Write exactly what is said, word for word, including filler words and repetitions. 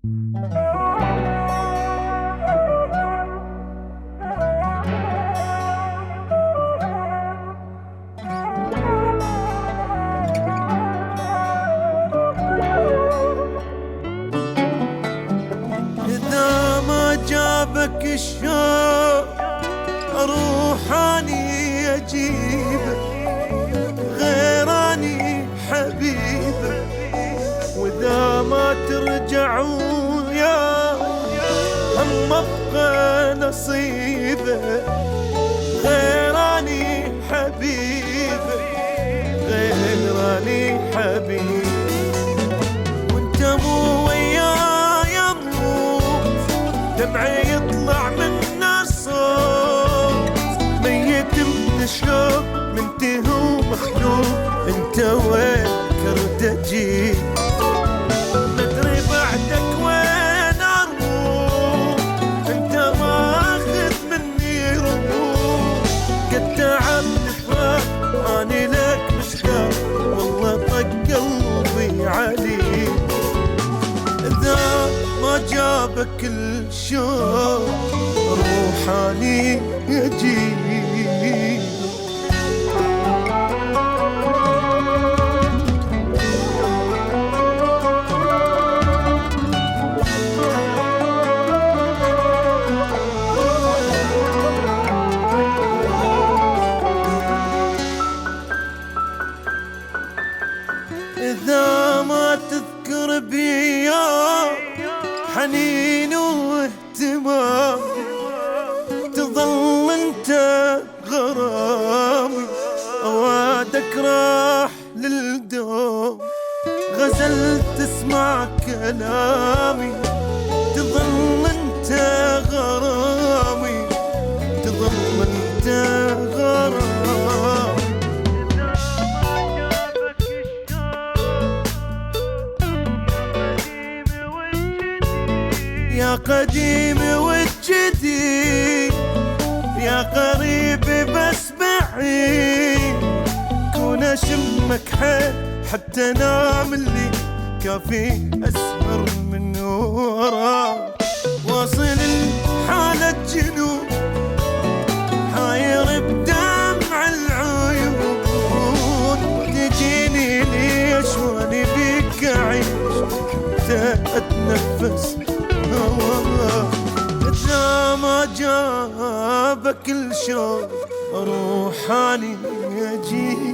إذا ما جابك الشوق أروح أني أجيبك، غيراني حبيبك. وإذا ما ترجع ويا هم أبقى نصيبك، غيراني حبيبك، غيراني حبيبك. وانت مو وياي اموت، دمعي يطلع من الصوت، ميت من الشوق منتهي ومخلوق. انت وين كرتجي، مدري بعدك وين اروح، انت ماخذ مني روح. قد تعبت فراق اني لك مشتاق، والله طق قلبي عليك. إذا ما جابك الشوق روحاني يجيك. إذا ما تذكر بيا حنين واهتمام، تظل انت غرامي، اوادك راح للدوم. غزل تسمع كلامي، تظل انت غرامي، تظل انت غرامي. يا قديم والجديد، يا قريب بس بعيد، كون اشمك حيل حتى نام اللي كافي اسهر من وراك. واصل حالة جنون حاير بدمع العيون، تجيني ليش واني بيك اعيش اتنفس هواك. إذا ما جابك الشوق روحاني يجيك.